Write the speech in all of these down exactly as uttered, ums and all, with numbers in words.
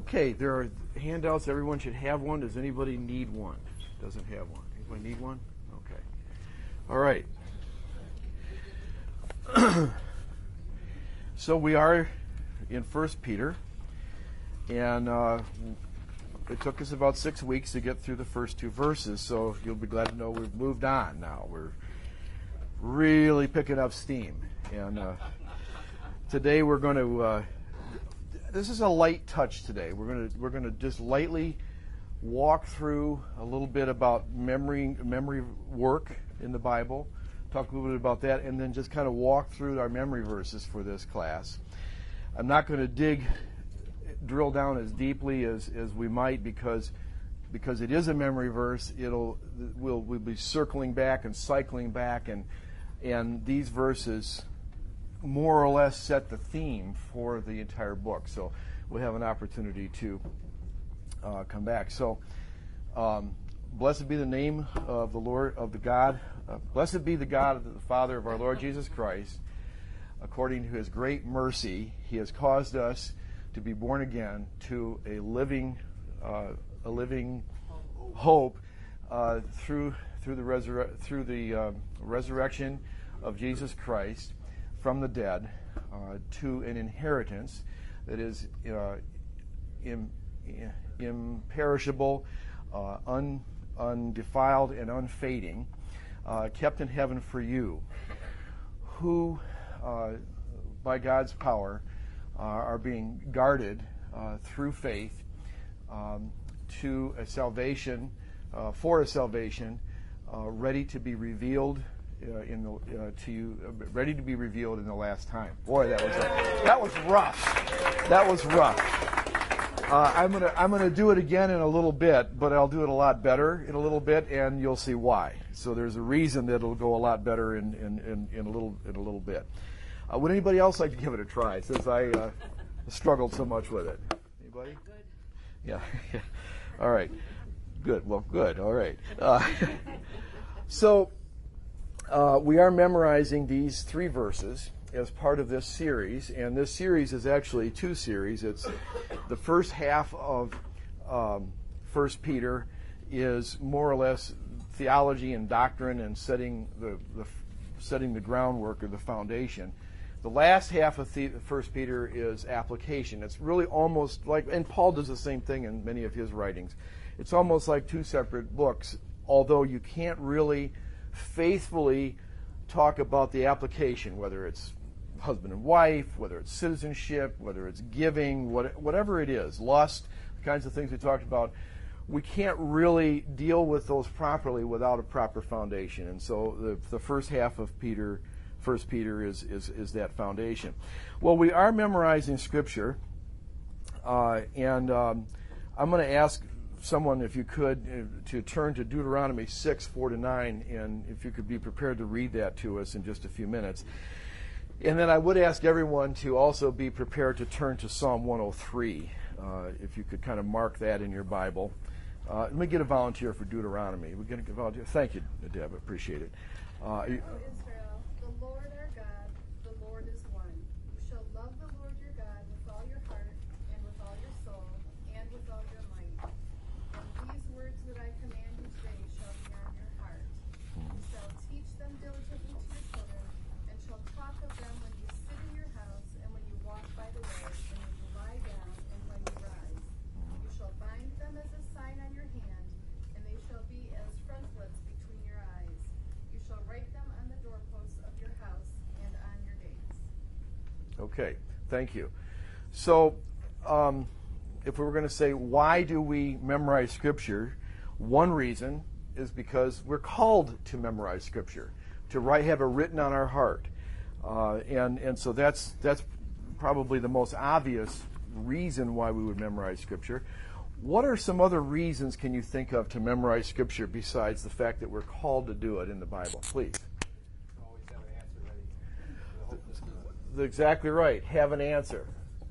Okay, there are handouts. Everyone should have one. Does anybody need one? Doesn't have one. Anybody need one? Okay. All right. So we are in First Peter, and uh, it took us about six weeks to get through the first two verses, so you'll be glad to know we've moved on now. We're really picking up steam. And uh, today we're going to, uh, this is a light touch today. We're going to we're going to just lightly walk through a little bit about memory memory work in the Bible, talk a little bit about that, and then just kind of walk through our memory verses for this class. I'm not going to dig, drill down as deeply as, as we might because because it is a memory verse. It'll we'll we'll be circling back and cycling back, and and these verses more or less set the theme for the entire book. So we'll have an opportunity to uh, come back. So um, blessed be the name of the Lord, of the God. Uh, blessed be the God of the Father of our Lord Jesus Christ. According to his great mercy, he has caused us to be born again to a living, uh, a living hope uh, through through the resur- through the uh, resurrection of Jesus Christ from the dead, uh, to an inheritance that is uh, im- imperishable, uh, un- undefiled, and unfading, uh, kept in heaven for you, who, uh, by God's power, uh, are being guarded uh, through faith um, to a salvation, uh, for a salvation, uh, ready to be revealed uh, in the uh, to you, uh, ready to be revealed in the last time. Boy, that was a, that was rough. That was rough. Uh, I'm gonna I'm gonna do it again in a little bit, but I'll do it a lot better in a little bit, and you'll see why. So there's a reason that it'll go a lot better in in, in, in a little in a little bit. Uh, would anybody else like to give it a try, since I uh, struggled so much with it? Anybody? Good. Yeah. All right. Good. Well, good. All right. Uh, so uh, we are memorizing these three verses as part of this series, and this series is actually two series. It's the first half of um, First Peter is more or less theology and doctrine and setting the, the setting the groundwork or the foundation. The last half of the First Peter is application. It's really almost like, and Paul does the same thing in many of his writings. It's almost like two separate books, although you can't really faithfully talk about the application, whether it's husband and wife, whether it's citizenship, whether it's giving, what, whatever it is, lust, the kinds of things we talked about. We can't really deal with those properly without a proper foundation. And so the, the first half of Peter, First Peter is, is, is that foundation. Well, we are memorizing Scripture, uh, and um, I'm going to ask someone, if you could, uh, to turn to Deuteronomy six, four to nine, and if you could be prepared to read that to us in just a few minutes. And then I would ask everyone to also be prepared to turn to Psalm one oh three, uh, if you could kind of mark that in your Bible. Uh, let me get a volunteer for Deuteronomy. We're going to volunteer. Thank you, Deb. I appreciate it. Uh, Hear, O Israel, the Lord our God, the Lord is one. You shall love the Lord your God with all your heart, and with all your soul, and with all your might. And these words that I command you today shall be on your heart. You shall teach them diligently to your children, and shall talk of them when you sit in your house, and when you walk by the way, and when you lie down, and when you rise. You shall bind them as a sign on your hand, and they shall be as frontlets between your eyes. You shall write them on the doorposts of your house and on your gates. Okay, thank you. So, um, if we were going to say, why do we memorize Scripture? One reason is because we're called to memorize Scripture, to write, have it written on our heart. Uh, and, and so that's, that's probably the most obvious reason why we would memorize Scripture. What are some other reasons can you think of to memorize Scripture besides the fact that we're called to do it in the Bible? Please. Always have an answer ready. That's exactly right. Have an answer.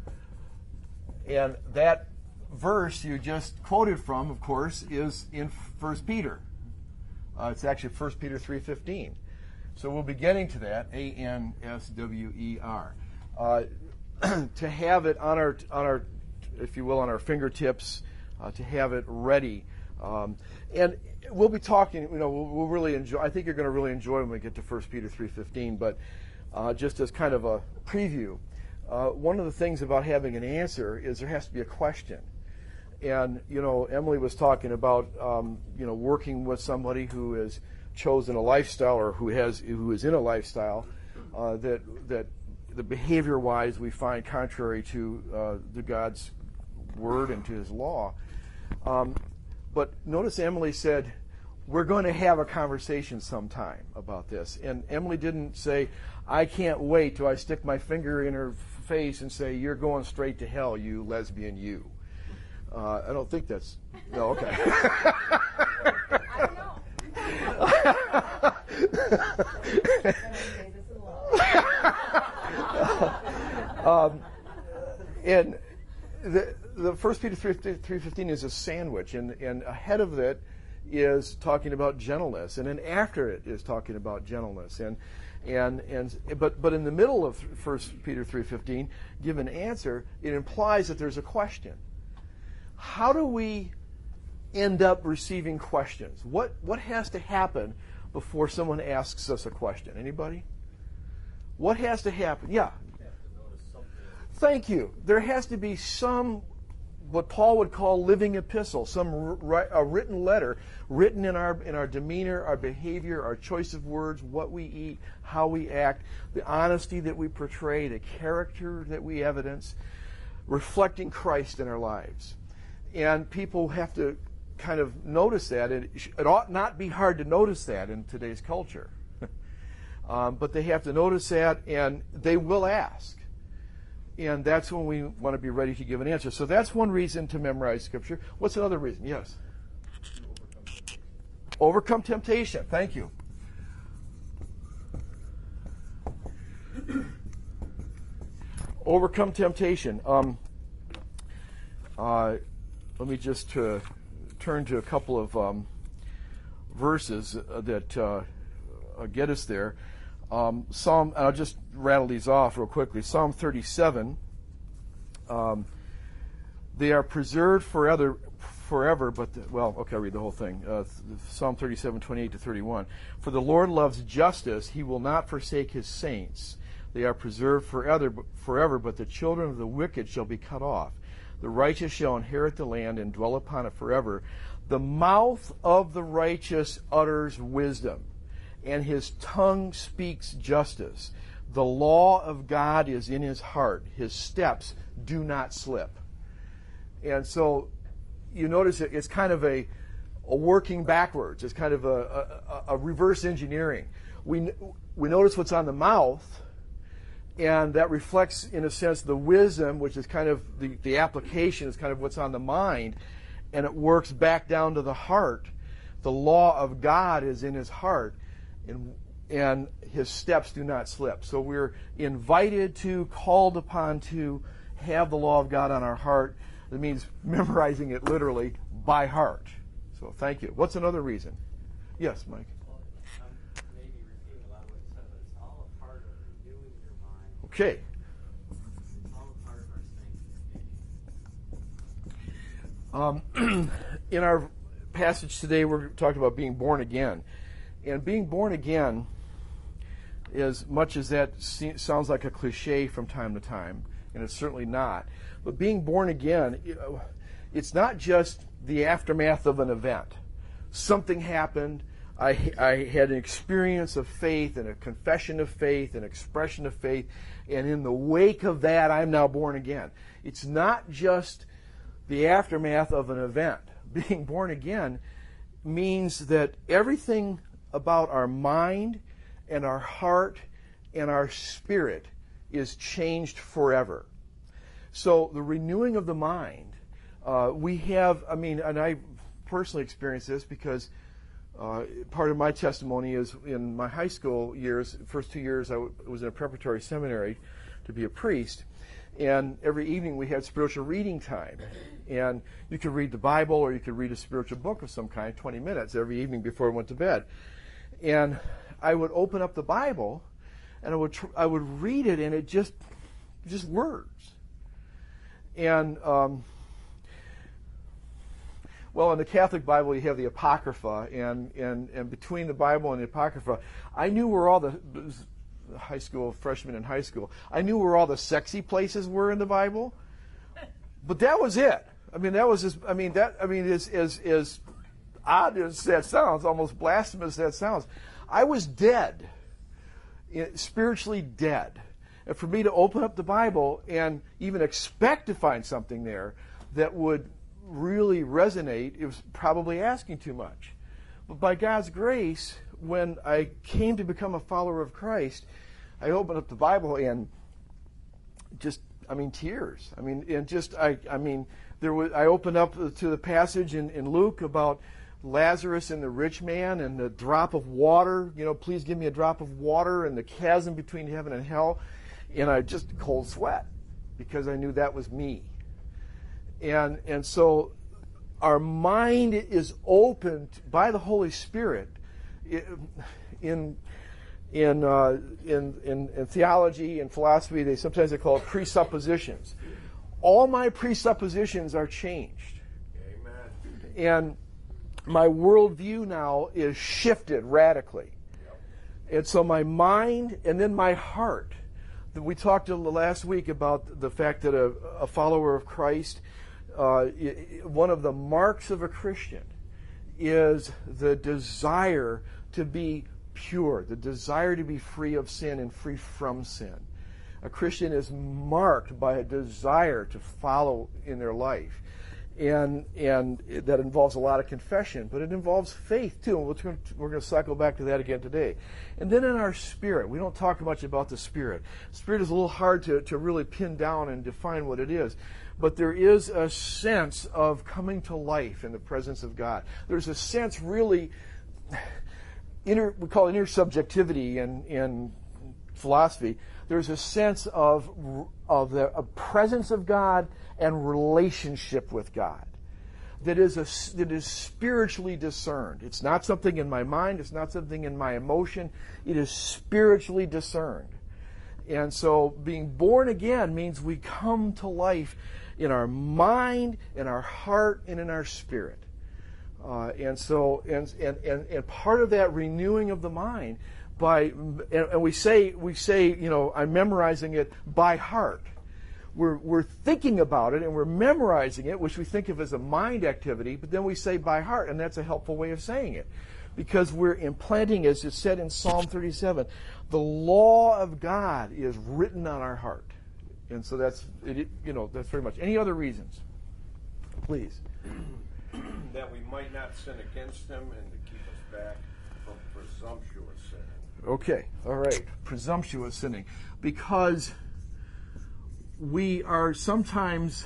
And that verse you just quoted from, of course, is in First Peter. Uh, it's actually First Peter three fifteen. So we'll be getting to that, A N S W E R. Uh, to have it on our on our if you will, on our fingertips uh, to have it ready. Um, and we'll be talking, you know, we'll, we'll really enjoy, I think you're going to really enjoy when we get to First Peter three fifteen, but uh, just as kind of a preview, uh, one of the things about having an answer is there has to be a question. And, you know, Emily was talking about, um, you know, working with somebody who has chosen a lifestyle or who has who is in a lifestyle uh, that that the behavior-wise we find contrary to uh, the God's word and to His law. Um, but notice Emily said, we're going to have a conversation sometime about this. And Emily didn't say, I can't wait till I stick my finger in her face and say, you're going straight to hell, you lesbian, you. Uh, I don't think that's... No, okay. I don't know. um, and the, the First Peter three fifteen is a sandwich, and, and ahead of it is talking about gentleness, and then after it is talking about gentleness, and and and but but in the middle of First Peter three fifteen, give an answer. It implies that there's a question. How do we end up receiving questions? What what has to happen before someone asks us a question? Anybody? What has to happen? Yeah. Thank you. There has to be some, what Paul would call living epistle, some ri- a written letter, written in our in our demeanor, our behavior, our choice of words, what we eat, how we act, the honesty that we portray, the character that we evidence, reflecting Christ in our lives. And people have to kind of notice that. It, it ought not be hard to notice that in today's culture. um, but they have to notice that, and they will ask. And that's when we want to be ready to give an answer. So that's one reason to memorize Scripture. What's another reason? Yes? Overcome temptation. Thank you. Overcome temptation. Um, uh, let me just uh, turn to a couple of um, verses uh, that uh, uh, get us there. Um, Psalm, I'll just rattle these off real quickly. Psalm thirty-seven. Um, they are preserved forever, forever. But the, well, okay, I'll read the whole thing. Uh, Psalm thirty-seven, twenty-eight to thirty-one. For the Lord loves justice; He will not forsake His saints. They are preserved forever, forever. But the children of the wicked shall be cut off. The righteous shall inherit the land and dwell upon it forever. The mouth of the righteous utters wisdom, and his tongue speaks justice. The law of God is in his heart. His steps do not slip. And so you notice it, it's kind of a, a working backwards. It's kind of a, a, a reverse engineering. We, we notice what's on the mouth, and that reflects, in a sense, the wisdom, which is kind of the, the application, is kind of what's on the mind, and it works back down to the heart. The law of God is in his heart, and, and his steps do not slip. So we're invited to, called upon to have the law of God on our heart. That means memorizing it literally by heart. So thank you. What's another reason? Yes, Mike. Okay. Um, in our passage today, we're talking about being born again. And being born again, as much as that se- sounds like a cliche from time to time, and it's certainly not, but being born again, you know, it's not just the aftermath of an event. Something happened. I, I had an experience of faith and a confession of faith, an expression of faith, and in the wake of that, I'm now born again. It's not just the aftermath of an event. Being born again means that everything about our mind and our heart and our spirit is changed forever. So the renewing of the mind, uh, we have, I mean, and I personally experienced this because Uh, part of my testimony is in my high school years, first two years I w- was in a preparatory seminary to be a priest, and every evening we had spiritual reading time. And you could read the Bible or you could read a spiritual book of some kind, twenty minutes every evening before I went to bed. And I would open up the Bible and I would tr- I would read it, and it just just words. And um, well, in the Catholic Bible, you have the Apocrypha, and, and, and between the Bible and the Apocrypha, I knew where all the high school freshmen in high school, I knew where all the sexy places were in the Bible, but that was it. I mean, that was just, I mean, that, I mean, as, as, as odd as that sounds, almost blasphemous as that sounds, I was dead, spiritually dead. And for me to open up the Bible and even expect to find something there that would really resonate, it was probably asking too much. But by God's grace, when I came to become a follower of Christ, I opened up the Bible and just, I mean, tears. I mean, and just, I, I mean, there was. I opened up to the passage in, in Luke about Lazarus and the rich man and the drop of water. You know, please give me a drop of water and the chasm between heaven and hell. And I just cold sweat because I knew that was me. And and so our mind is opened by the Holy Spirit. In in uh, in, in in theology and philosophy, they sometimes they call it presuppositions. All my presuppositions are changed. Amen. And my worldview now is shifted radically. Yep. And so my mind and then my heart. We talked last week about the fact that a, a follower of Christ, uh, one of the marks of a Christian is the desire to be pure, the desire to be free of sin and free from sin. A Christian is marked by a desire to follow in their life. And and that involves a lot of confession, but it involves faith too. And we're we're going to cycle back to that again today. And then in our spirit, we don't talk much about the spirit. Spirit is a little hard to, to really pin down and define what it is. But there is a sense of coming to life in the presence of God. There's a sense really, inner, we call it intersubjectivity in, in philosophy. There's a sense of, of the a presence of God and relationship with God that is a, that is spiritually discerned. It's not something in my mind. It's not something in my emotion. It is spiritually discerned. And so being born again means we come to life in our mind, in our heart, and in our spirit. Uh, and so, and, and, and, and part of that renewing of the mind by, and, and we say, we say, you know, I'm memorizing it by heart. We're, we're thinking about it and we're memorizing it, which we think of as a mind activity, but then we say by heart, and that's a helpful way of saying it. Because we're implanting, as it's said in Psalm thirty-seven, the law of God is written on our heart. And so that's, it, you know, that's very much. Any other reasons? Please. That we might not sin against him and to keep us back from presumptuous sinning. Okay, all right. Presumptuous sinning. Because we are sometimes...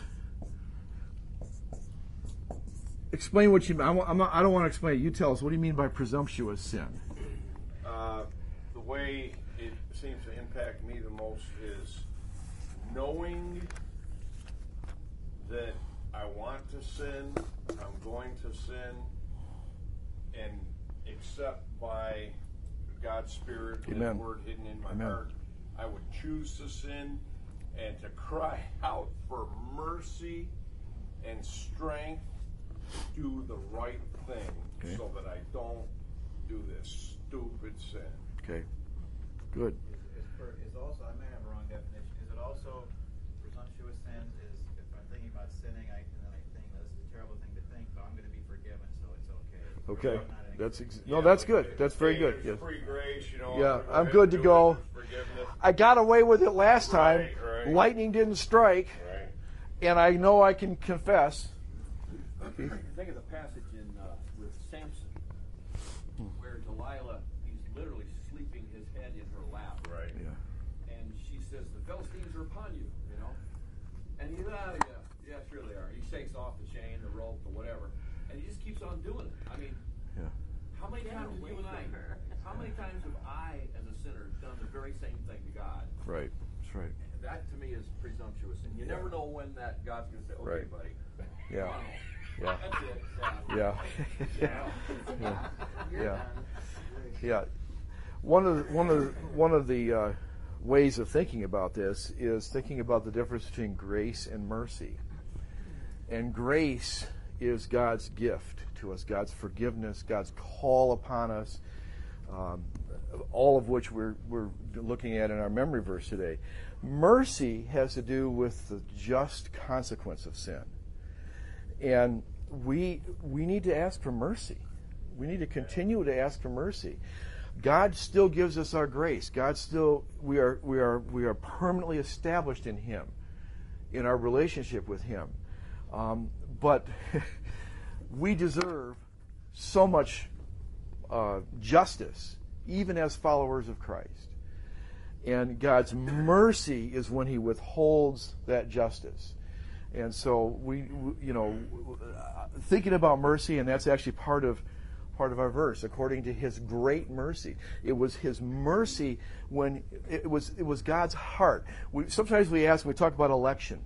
Explain what you mean. I'm not, I don't want to explain it. You tell us. What do you mean by presumptuous sin? Uh, the way it seems to impact me the most is knowing that I want to sin, I'm going to sin, and except by God's Spirit and His Word hidden in my Amen. heart, I would choose to sin and to cry out for mercy and strength to do the right thing, okay, so that I don't do this stupid sin. Okay, good. Is, is, for, is also, I may have a wrong definition, is it also presumptuous sin is if I'm thinking about sinning, I, and then I think this is a terrible thing to think, but I'm going to be forgiven, so it's okay. Okay, so that's ex- Yeah, no, that's like, good. like, That's very hey, good. there's Yes. Free grace, you know. Yeah, go I'm ahead good and to do go. it, forgiveness. I got away with it last time. Right, right. Lightning didn't strike, Right. and I know I can confess. Think of the passage in uh, with Samson, where Delilah, he's literally sleeping his head in her lap, Right. Yeah. and she says, "The Philistines are upon you," you know, and he, ah, yeah, yeah, sure they are. He shakes off the chain, the rope, or whatever, and he just keeps on doing it. I mean, Yeah. how many times have you and I, how many times have I, as a sinner, done the very same thing to God? Right. That's right. That to me is presumptuous, and you never know when that God's going to say, "Okay, Right. buddy, Yeah. come on." Yeah. That's it. Yeah. Yeah. Yeah. Yeah. Yeah. One of the, one of the, one of the uh, ways of thinking about this is thinking about the difference between grace and mercy. And grace is God's gift to us, God's forgiveness, God's call upon us, um, all of which we're, we're looking at in our memory verse today. Mercy has to do with the just consequence of sin. And we we need to ask for mercy. We need to continue to ask for mercy. God still gives us our grace. God still we are we are we are permanently established in Him, in our relationship with Him. Um, but we deserve so much uh, justice, even as followers of Christ. And God's mercy is when He withholds that justice. And so we, we, you know, thinking about mercy, and that's actually part of part of our verse. According to His great mercy, it was His mercy when it was it was God's heart. We, sometimes we ask, when we talk about election,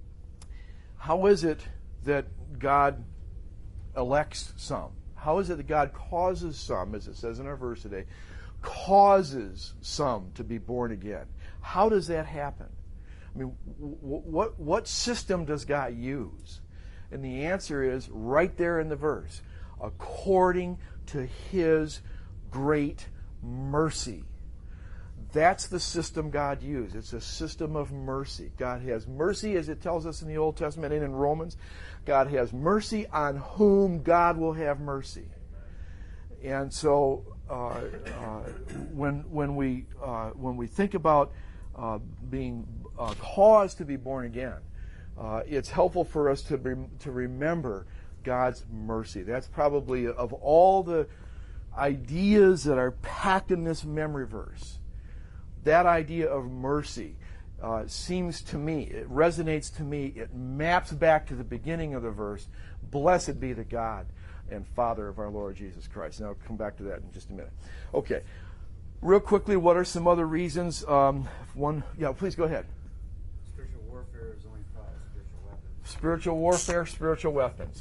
how is it that God elects some? How is it that God causes some, as it says in our verse today, causes some to be born again? How does that happen? I mean, what what system does God use? And the answer is right there in the verse. According to His great mercy. That's the system God used. It's a system of mercy. God has mercy, as it tells us in the Old Testament and in Romans. God has mercy on whom God will have mercy. And so uh, uh, when when we uh, when we think about uh, being uh, caused to be born again, uh, it's helpful for us to be, to remember God's mercy. That's probably, of all the ideas that are packed in this memory verse, that idea of mercy uh, seems to me, it resonates to me, it maps back to the beginning of the verse. Blessed be the God and Father of our Lord Jesus Christ. And I'll come back to that in just a minute. Okay. Real quickly, what are some other reasons? Um, one, yeah, please go ahead. Spiritual warfare is only thought of spiritual weapons. Spiritual warfare, spiritual weapons.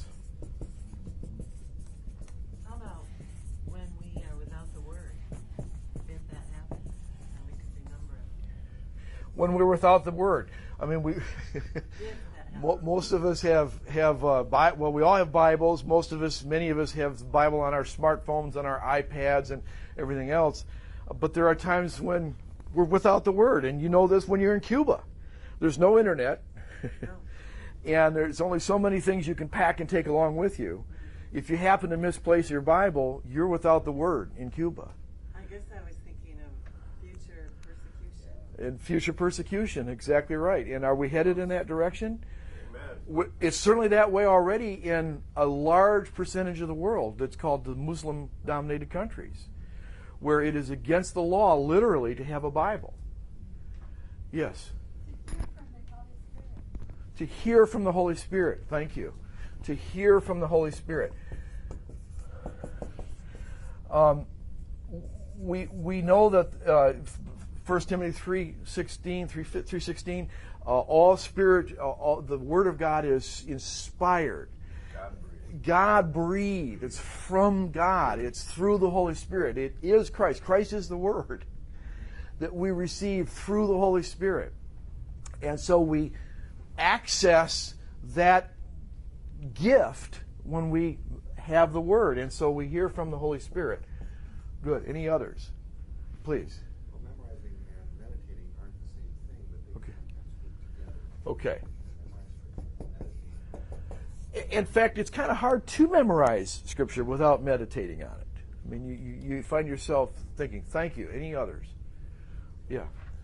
How about when we are without the Word? If that happens, and we could remember it. When we're without the Word. I mean, we mo- most of us have, have uh, Bi- well, we all have Bibles. Most of us, many of us have the Bible on our smartphones, on our iPads, and everything else. But there are times when we're without the Word, and you know this when you're in Cuba. There's no internet, and there's only so many things you can pack and take along with you. If you happen to misplace your Bible, you're without the Word in Cuba. I guess I was thinking of future persecution. And future persecution, exactly right. And are we headed in that direction? Amen. It's certainly that way already in a large percentage of the world that's called the Muslim-dominated countries, where it is against the law, literally, to have a Bible. Yes? To hear from the Holy Spirit. Thank you. To hear from the Holy Spirit. Um, we we know that uh, First Timothy three sixteen, three sixteen, uh, all spirit, uh, all, the Word of God is inspired. God breathed. It's from God. It's through the Holy Spirit. It is Christ. Christ is the Word that we receive through the Holy Spirit. And so we access that gift when we have the Word. And so we hear from the Holy Spirit. Good. Any others? Please. Well, memorizing and meditating aren't the same thing, but they Okay. can work together. Okay. Memorize, In fact, it's kind of hard to memorize Scripture without meditating on it. I mean, you, you, you find yourself thinking, thank you. Any others? Yeah.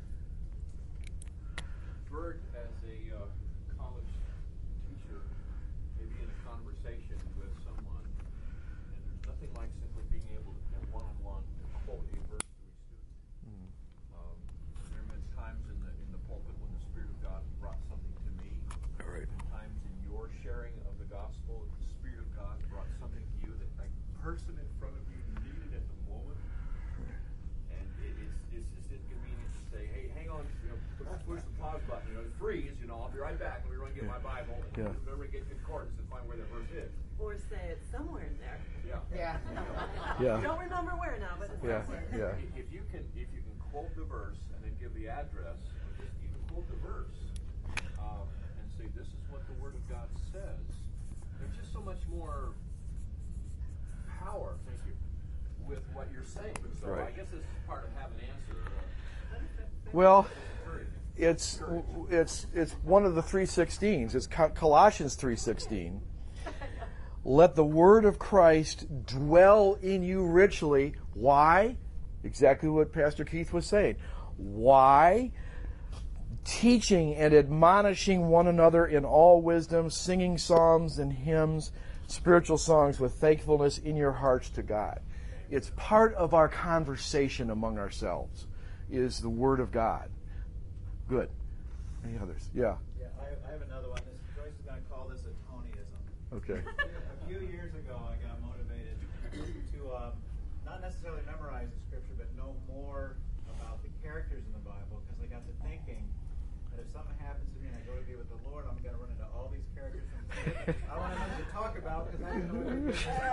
Bert, as a uh, college teacher, maybe in a conversation with someone, and there's nothing like simply being able to, in one-on-one, to quote a verse to a student. Um, there have been times in the in the pulpit when the Spirit of God brought something to me. All right. Times in your sharing of the gospel, the Spirit of God brought something to you that the person in front of you needed at the moment. And it, it's, it's just inconvenient to say, hey, hang on, you know, push the pause button, you know, freeze, you know, I'll be right back. Let me run and get my Bible and Yeah. remember to get concordance and find where that verse is. Or say it's somewhere in there. Yeah. Yeah. Yeah. Don't remember where now, but it's Yeah. somewhere. Yeah. If if you can, if you can quote the verse and then give the the address, or just even quote the verse, um, and say, this is what the Word of God says, there's just so much more power, thank you, with what you're saying. So Right. I guess this is part of having an answer. Uh, Well, it's it's it's one of the three sixteens. It's Co- Colossians three sixteen. Let the word of Christ dwell in you richly. Why? Exactly what Pastor Keith was saying. Why? Teaching and admonishing one another in all wisdom, singing psalms and hymns, spiritual songs with thankfulness in your hearts to God. It's part of our conversation among ourselves, is the Word of God. Good. Any others? Yeah. Yeah, I, I have another one. This, Joyce is going to call this a Tonyism. Okay. A few years ago, I got motivated to um, not necessarily memorize the scripture, but know more about the characters in the Bible, because I got to thinking that if something happens to me and I go to be with the Lord, I'm going to run into all these characters from the Bible I want to talk about, because I know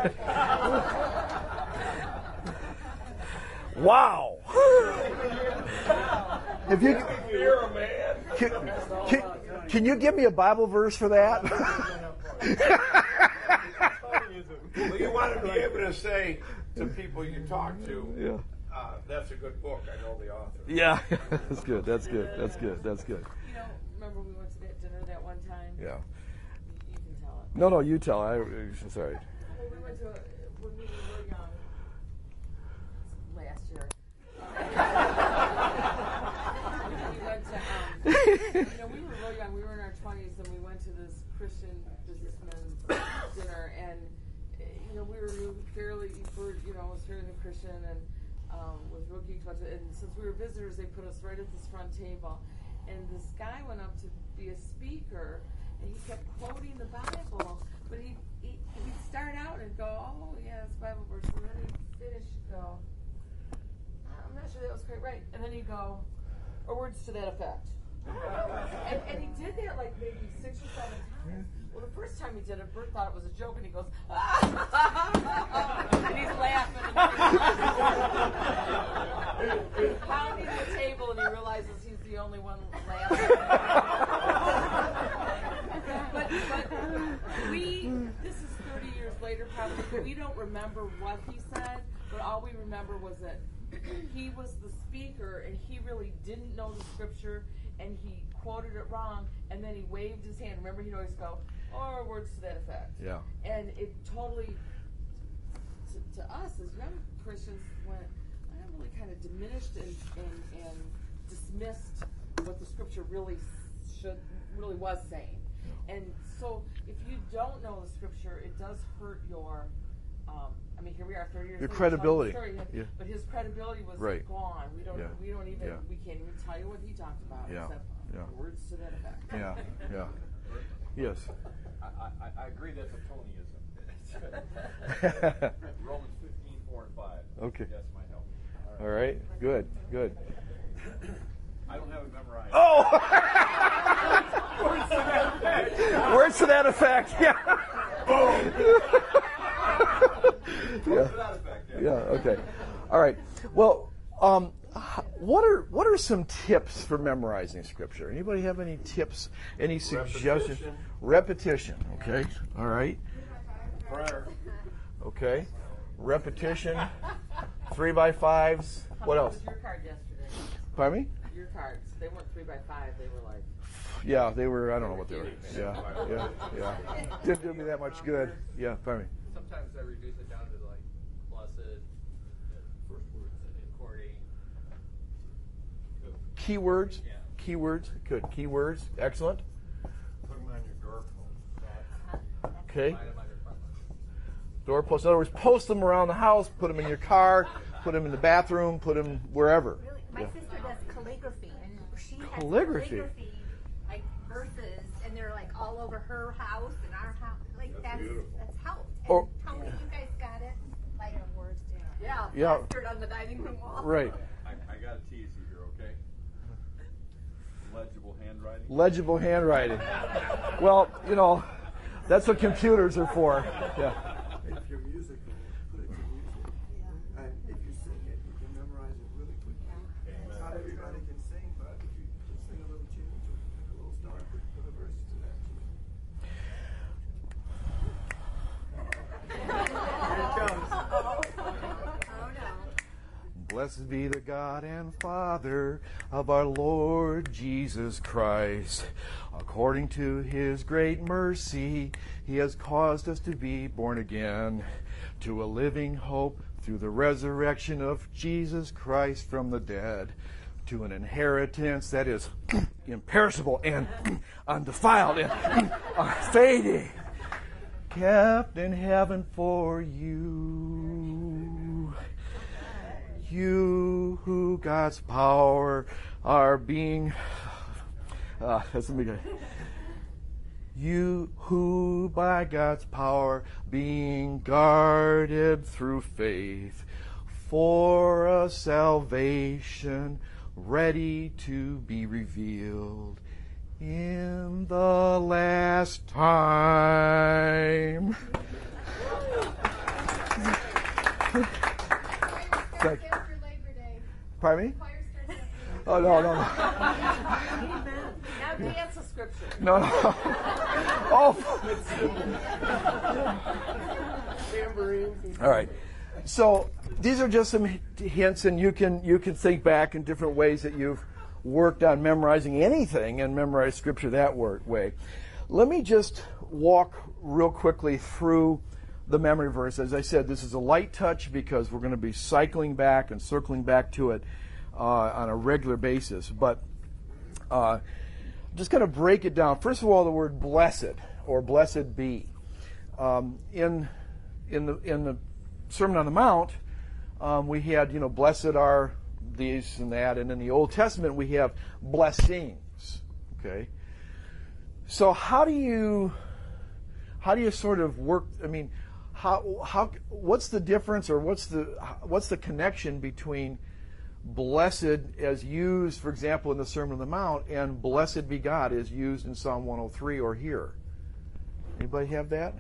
Wow. If you You're a man. can, can, can you give me a Bible verse for that? Well, you want to be able to say to people you talk to, Yeah. uh, that's a good book. I know the author. Yeah. That's good. That's good. That's good. That's good. You know, remember we went to that dinner that one time? Yeah. You, you can tell it. No, no, you tell. I sorry. Well, we went to, when we were real young, last year. we went to, um, you know, we were real young. We were in our twenties, and we went to this Christian businessman's dinner, and you know, we were new, fairly, were, you know, was fairly Christian, and um, was real geeked about it. And since we were visitors, they put us right at this front table, and this guy went up to be a speaker, and he kept quoting the Bible, but he, he he'd start out and go, oh yeah, it's Bible verse, and then he'd finish and go, I'm not sure that was quite right, and then he'd go, or words to that effect. and, and he did that like maybe six or seven times. Well, the first time he did it, Bert thought it was a joke, and he goes, ah! and he's laughing. And he's pounding the table, and he realizes he's the only one laughing. but, but we, this is thirty years later probably, we don't remember what he said, but all we remember was that he was the speaker, and he really didn't know the scripture, and he quoted it wrong, and then he waved his hand. Remember, he'd always go, or words to that effect. Yeah. And it totally, to, to us as young Christians, went, I really kind of diminished and, and, and dismissed what the scripture really should, really was saying. And so, if you don't know the scripture, it does hurt your, um, I mean, here we are, thirty years Your later, credibility. telling the story, Yeah. But his credibility was Right. gone. We don't, Yeah. we don't even, Yeah. we can't even tell you what he talked about, Yeah. except Yeah. words to that effect. Yeah. Yeah. Yes. I, I, I agree that's a Tonyism. Romans fifteen, four and five. Okay. Yes, might help. All right. Good. Good. I don't have it memorized. Oh! Words to that effect. Yeah. To that effect, yeah. Yeah. Okay. All right. Well, um, h- what are what are some tips for memorizing scripture? Anybody have any tips? Any suggestions? Repetition. Repetition. Okay. All right. Prayer. Okay. Repetition. Three by fives. What How else? was your card yesterday? Pardon me? Your cards. They weren't three by five. They were like. Yeah, they were. I don't know what they were. Yeah. Yeah. Yeah. Didn't do me that much good. Yeah. Pardon me. Sometimes I reduce it down to like blessed, first words, according. Keywords. Yeah. Keywords. Good. Keywords. Excellent. Put them on your doorpost. Okay. Line 'em on your front. Doorposts. In other words, post them around the house. Put them in your car. Put them in the bathroom. Put them wherever. Really, my Yeah. sister does calligraphy, and she has Calligraphy? calligraphy, like verses, and they're like all over her house and our house. Like That's that's beautiful. that's helped. And Or- Tony, you guys got it. Like words down. Yeah, Yeah. plastered on the dining room wall. Right. I, I got to tease you here, okay? Legible handwriting. Legible handwriting. Well, you know, that's what computers are for. Yeah. If you're musical, put it to music. And if you sing it, you can memorize it really quickly. Not everybody can sing, but Blessed be the God and Father of our Lord Jesus Christ. According to his great mercy, he has caused us to be born again to a living hope through the resurrection of Jesus Christ from the dead, to an inheritance that is imperishable and undefiled and unfading, kept in heaven for you. You who God's power are being, uh, let me go. You who by God's power being guarded through faith for a salvation ready to be revealed in the last time. Choir starts after Labor Day. Pardon me? Choir starts after Labor Day. Oh, no, no, no. Now dance a scripture. No, no. Oh. All right. So these are just some hints, and you can you can think back in different ways that you've worked on memorizing anything and memorize scripture that way. Let me just walk real quickly through the memory verse. As I said, this is a light touch because we're going to be cycling back and circling back to it uh, on a regular basis. But uh, just going to break it down. First of all, the word blessed or blessed be. Um, in in the in the Sermon on the Mount, um, we had, you know, blessed are these and that, and in the Old Testament we have blessings. Okay, so how do you how do you sort of work? I mean, how how what's the difference, or what's the what's the connection between blessed as used, for example, in the Sermon on the Mount, and blessed be God as used in Psalm one oh three or here? Anybody have that?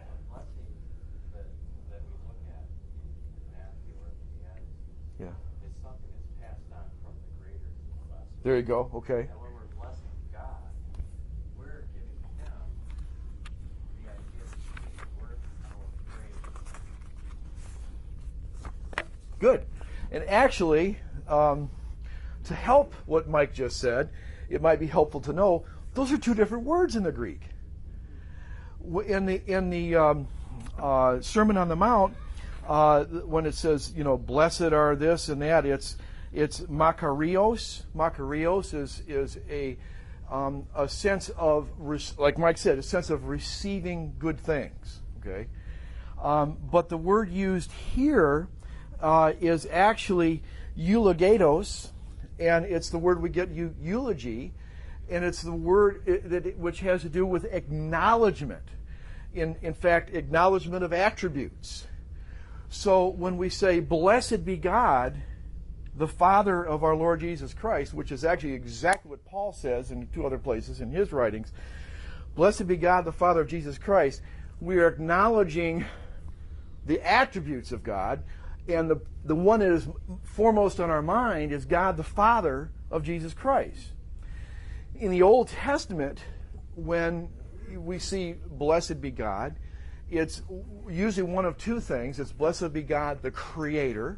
Yeah. It's something that's passed on from the Creator to the blessed. There you go. Okay. And when we're blessing God, we're giving Him the idea that He is worth our praise. Good. And actually, um, to help what Mike just said, it might be helpful to know those are two different words in the Greek. In the in the um, uh, Sermon on the Mount, uh, when it says, you know, blessed are this and that, it's it's makarios. Makarios is is a um, a sense of, like Mike said, a sense of receiving good things. Okay, um, but the word used here uh, is actually eulogatos, and it's the word we get eu- eulogy. And it's the word that it, which has to do with acknowledgement. In, in fact, acknowledgement of attributes. So when we say, blessed be God, the Father of our Lord Jesus Christ, which is actually exactly what Paul says in two other places in his writings, blessed be God, the Father of Jesus Christ, we are acknowledging the attributes of God, and the, the one that is foremost on our mind is God, the Father of Jesus Christ. In the Old Testament, when we see blessed be God, it's usually one of two things. It's blessed be God, the Creator,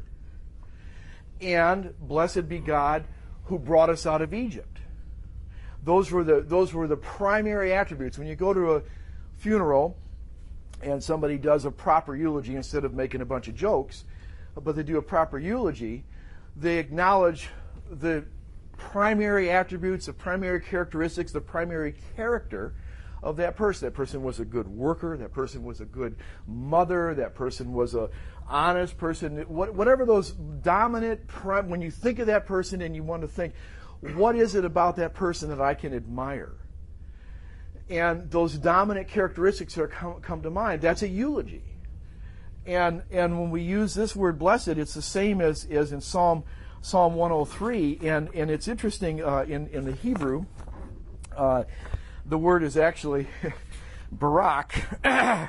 and blessed be God who brought us out of Egypt. Those were the those were the primary attributes. When you go to a funeral and somebody does a proper eulogy instead of making a bunch of jokes, but they do a proper eulogy, they acknowledge the primary attributes, the primary characteristics, the primary character of that person. That person was a good worker. That person was a good mother. That person was a honest person. Whatever those dominant, prim- when you think of that person and you want to think, what is it about that person that I can admire? And those dominant characteristics are come, come to mind. That's a eulogy. And and when we use this word blessed, it's the same as, as in Psalm Psalm one oh three, and, and it's interesting, uh, in, in the Hebrew, uh, the word is actually barak. uh,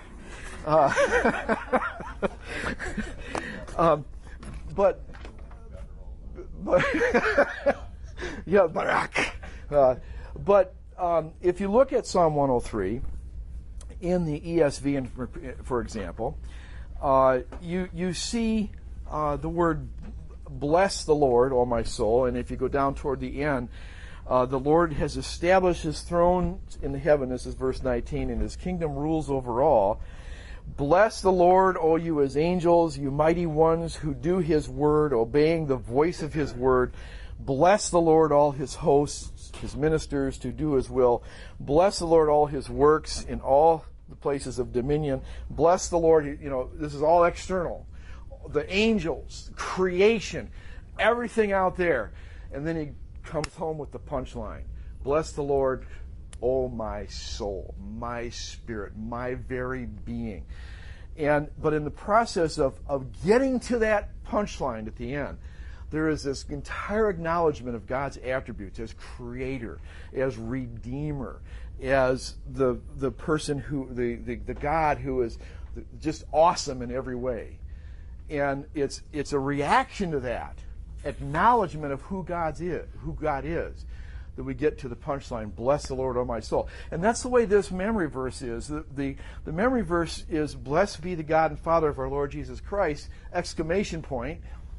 um, but, but yeah, barak. Uh, but um, if you look at Psalm one oh three, in the E S V, for, for example, uh, you, you see uh, the word bless the Lord, O my soul. And if you go down toward the end, uh, the Lord has established his throne in the heaven. This is verse nineteen, and his kingdom rules over all. Bless the Lord, O you his angels, you mighty ones who do his word, obeying the voice of his word. Bless the Lord, all his hosts, his ministers, to do his will. Bless the Lord, all his works in all the places of dominion. Bless the Lord, you know, this is all external. The angels, creation, everything out there. And then he comes home with the punchline. Bless the Lord, O my soul, my spirit, my very being. And but in the process of, of getting to that punchline at the end, there is this entire acknowledgement of God's attributes as creator, as redeemer, as the the person who, the, the, the God who is just awesome in every way. And it's it's a reaction to that acknowledgement of who God's is, who God is, that we get to the punchline, bless the Lord, O my soul. And that's the way this memory verse is. The, the, the memory verse is, blessed be the God and Father of our Lord Jesus Christ, exclamation point.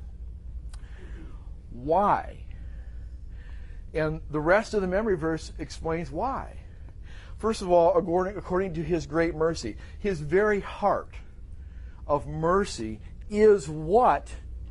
Why? And the rest of the memory verse explains why. First of all, according, according to his great mercy, his very heart of mercy is what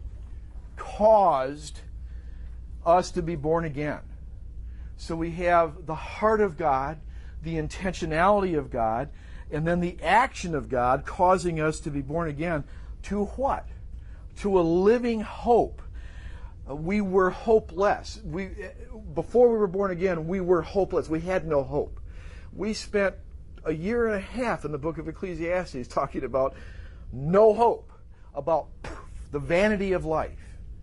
caused us to be born again. So we have the heart of God, the intentionality of God, and then the action of God causing us to be born again to what? To a living hope. We were hopeless. We, before we were born again, we were hopeless. We had no hope. We spent a year and a half in the book of Ecclesiastes talking about no hope, about the vanity of life.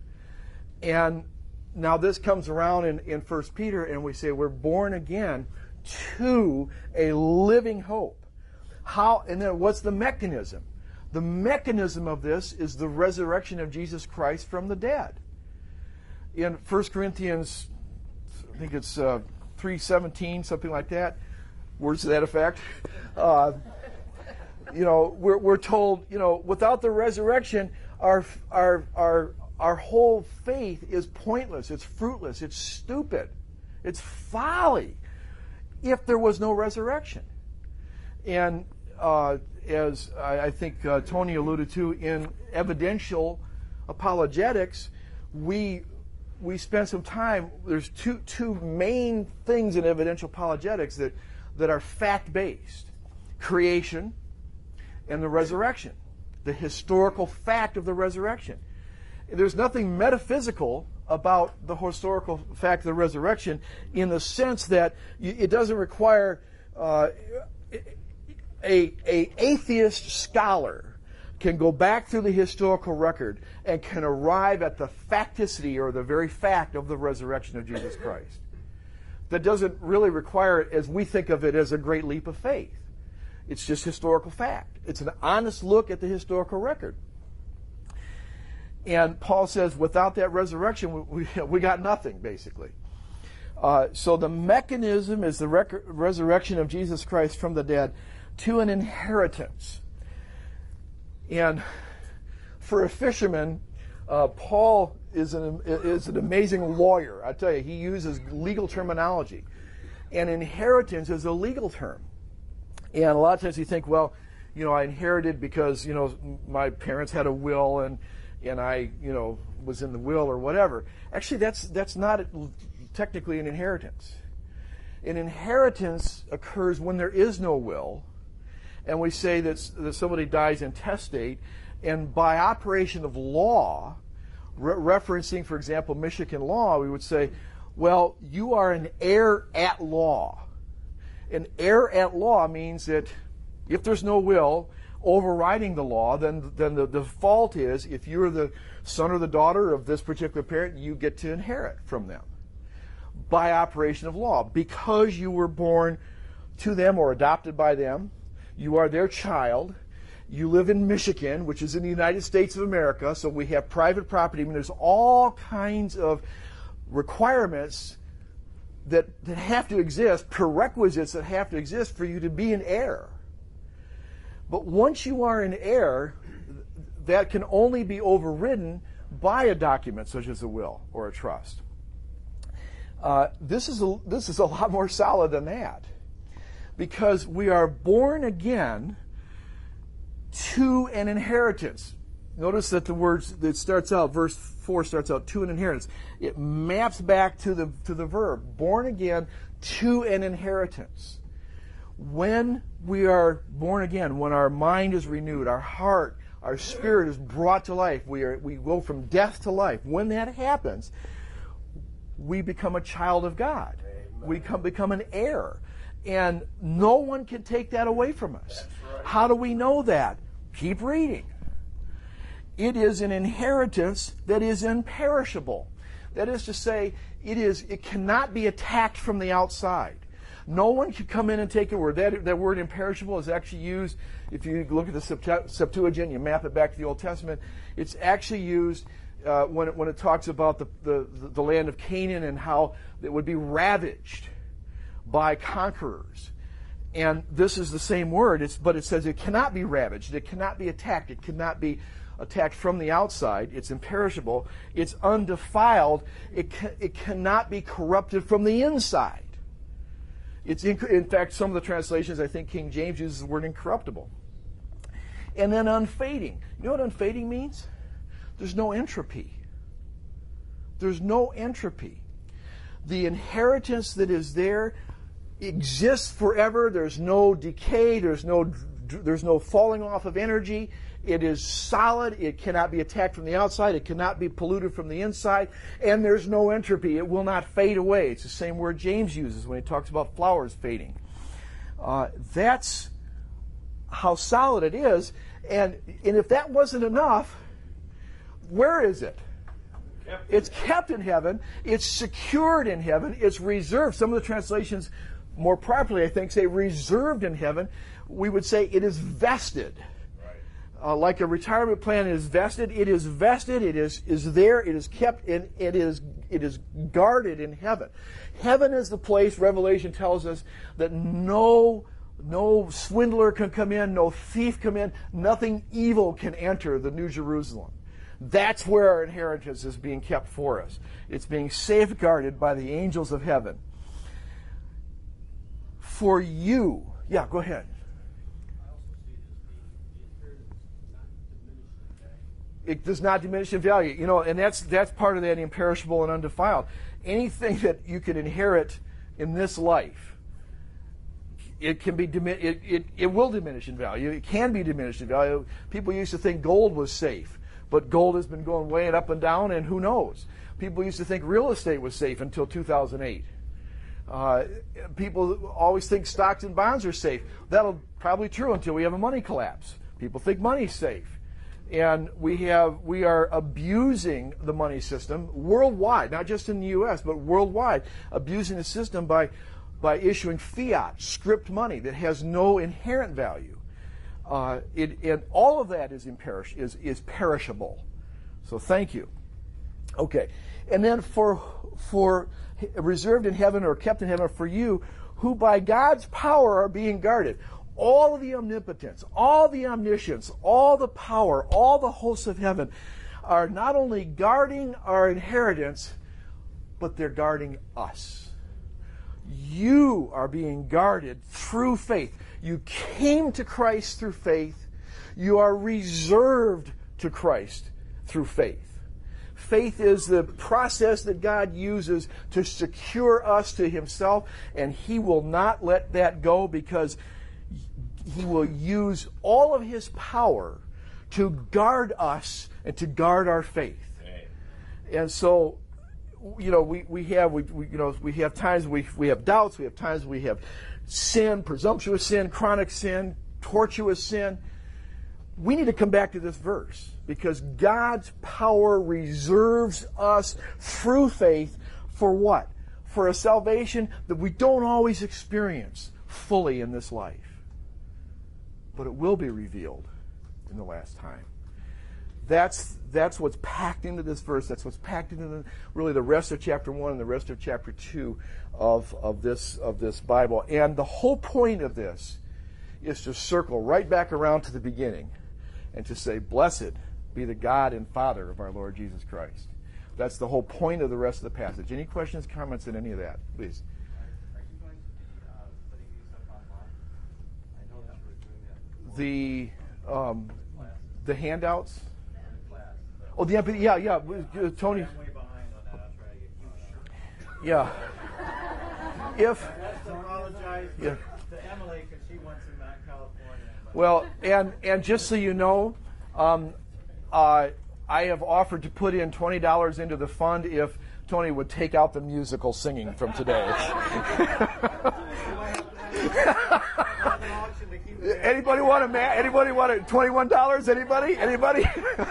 And now this comes around in, in First Peter, and we say we're born again to a living hope. How? And then what's the mechanism? The mechanism of this is the resurrection of Jesus Christ from the dead. In First Corinthians, I think it's uh, three seventeen, something like that, words to that effect. Uh, you know, we're we're told, you know, without the resurrection, our our our our whole faith is pointless. It's fruitless. It's stupid. It's folly. If there was no resurrection, and uh, as I, I think uh, Tony alluded to in evidential apologetics, we. We spent some time, there's two two main things in evidential apologetics that, that are fact-based. Creation and the resurrection. The historical fact of the resurrection. There's nothing metaphysical about the historical fact of the resurrection in the sense that it doesn't require uh, a, a atheist scholar can go back through the historical record and can arrive at the facticity or the very fact of the resurrection of Jesus Christ. That doesn't really require, as we think of it, as a great leap of faith. It's just historical fact. It's an honest look at the historical record. And Paul says, without that resurrection, we, we, we got nothing, basically. Uh, so the mechanism is the rec- resurrection of Jesus Christ from the dead to an inheritance. And for a fisherman, uh, Paul is an, is an amazing lawyer. I tell you, he uses legal terminology. And inheritance is a legal term. And a lot of times you think, well, you know, I inherited because, you know, my parents had a will and and I, you know, was in the will or whatever. Actually, that's that's not technically an inheritance. An inheritance occurs when there is no will. And we say that, that somebody dies intestate, and by operation of law, re- referencing, for example, Michigan law, we would say, well, you are an heir at law. An heir at law means that if there's no will overriding the law, then, then the default is if you're the son or the daughter of this particular parent, you get to inherit from them by operation of law. Because you were born to them or adopted by them, you are their child. You live in Michigan, which is in the United States of America, so we have private property. I mean, there's all kinds of requirements that, that have to exist, prerequisites that have to exist for you to be an heir. But once you are an heir, that can only be overridden by a document such as a will or a trust. Uh, this is a, this is a lot more solid than that, because we are born again to an inheritance. Notice that the words that starts out, verse four starts out, to an inheritance. It maps back to the to the verb, born again to an inheritance. When we are born again, when our mind is renewed, our heart, our spirit is brought to life, we are we go from death to life. When that happens, we become a child of God. Amen. We come, become an heir. And no one can take that away from us. That's right. How do we know that? Keep reading. It is an inheritance that is imperishable. That is to say, it is it cannot be attacked from the outside. No one can come in and take a word. That, that word imperishable is actually used, if you look at the Septuagint, you map it back to the Old Testament, it's actually used uh, when, it, when it talks about the, the, the land of Canaan and how it would be ravaged by conquerors. And this is the same word, it's, but it says it cannot be ravaged, it cannot be attacked, it cannot be attacked from the outside, it's imperishable, it's undefiled, it, ca- it cannot be corrupted from the inside. It's in, in fact, some of the translations, I think King James uses the word incorruptible. And then unfading. You know what unfading means? There's no entropy. There's no entropy. The inheritance that is there exists forever. There's no decay. There's no, there's no falling off of energy. It is solid. It cannot be attacked from the outside. It cannot be polluted from the inside. And there's no entropy. It will not fade away. It's the same word James uses when he talks about flowers fading. Uh, that's how solid it is. And, and if that wasn't enough, where is it? Kept It's kept in heaven. It's secured in heaven. It's reserved. Some of the translations, more properly, I think, say reserved in heaven. We would say it is vested. Uh, like a retirement plan is vested, it is vested, it is, is there, it is kept, and it is it is guarded in heaven. Heaven is the place, Revelation tells us, that no no swindler can come in, no thief come in, nothing evil can enter the New Jerusalem. That's where our inheritance is being kept for us. It's being safeguarded by the angels of heaven. For you, yeah, go ahead. It does not diminish in value, you know, and that's that's part of that imperishable and undefiled. Anything that you can inherit in this life, it can be dimi- it, it it will diminish in value. It can be diminished in value. People used to think gold was safe, but gold has been going way up and down, and who knows? People used to think real estate was safe until two thousand eight. Uh, people always think stocks and bonds are safe. That'll probably be true until we have a money collapse. People think money's safe. And we have we are abusing the money system worldwide, not just in the U S, but worldwide, abusing the system by by issuing fiat, script money that has no inherent value. Uh, it, and all of that is imperish is is perishable. So thank you. Okay, and then for for reserved in heaven or kept in heaven for you, who by God's power are being guarded. All the omnipotence, all the omniscience, all the power, all the hosts of heaven are not only guarding our inheritance, but they're guarding us. You are being guarded through faith. You came to Christ through faith. You are reserved to Christ through faith. Faith is the process that God uses to secure us to Himself, and He will not let that go, because He will use all of His power to guard us and to guard our faith. Right. And so, you know, we, we have we, we you know we have times we we have doubts, we have times we have sin, presumptuous sin, chronic sin, tortuous sin. We need to come back to this verse, because God's power reserves us through faith for what? For a salvation that we don't always experience fully in this life. But it will be revealed in the last time. That's that's what's packed into this verse. That's what's packed into the, really the rest of chapter one and the rest of chapter two of, of this of this Bible. And the whole point of this is to circle right back around to the beginning and to say, blessed be the God and Father of our Lord Jesus Christ. That's the whole point of the rest of the passage. Any questions, comments on any of that, please? Are, are you going to be uh, putting these up online? I know that you were doing that before. The um, The classes. the handouts. The class. The, Oh, the empathy. Yeah, yeah. uh, Tony. I'm way behind on that. I'll try to get caught up. Yeah. If I have to apologize Yeah. to Emily because she wants them out in California. but- well, and and just so you know, um, uh, I have offered to put in twenty dollars into the fund if Tony would take out the musical singing from today. Anybody want a ma- Anybody want a twenty-one dollars? Anybody? Anybody?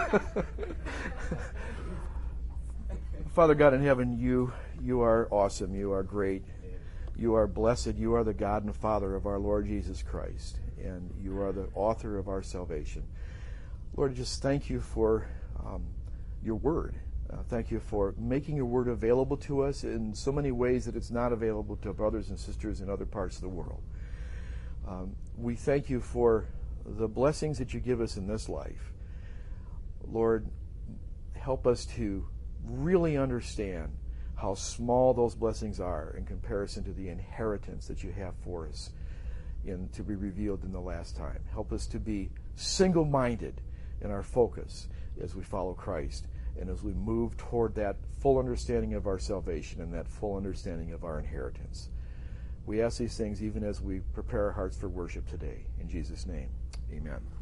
Father God in heaven, you you are awesome. You are great. You are blessed. You are the God and Father of our Lord Jesus Christ, and you are the author of our salvation. Lord, just thank you for um, your word. Uh, thank you for making your word available to us in so many ways that it's not available to brothers and sisters in other parts of the world. Um, we thank you for the blessings that you give us in this life. Lord, help us to really understand how small those blessings are in comparison to the inheritance that you have for us in, to be revealed in the last time. Help us to be single-minded in our focus as we follow Christ and as we move toward that full understanding of our salvation and that full understanding of our inheritance. We ask these things even as we prepare our hearts for worship today. In Jesus' name, amen.